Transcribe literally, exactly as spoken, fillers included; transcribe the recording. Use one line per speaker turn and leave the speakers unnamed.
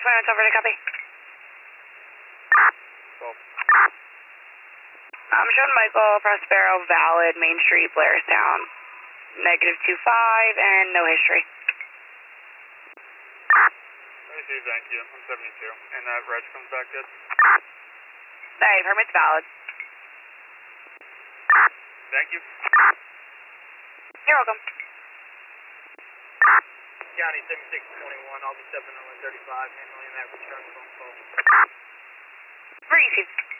twenty-one over to copy.
twelve.
I'm showing Michael Prospero, valid, Main Street, Blairstown. Negative two five and no history.
Let me see, thank you. I'm seventy-two. And that reg comes back good?
Hey, permit's valid.
Thank you.
You're welcome.
County seventy-six twenty-one, I'll be stepping on one thirty-five, handling that return phone call.
Receive.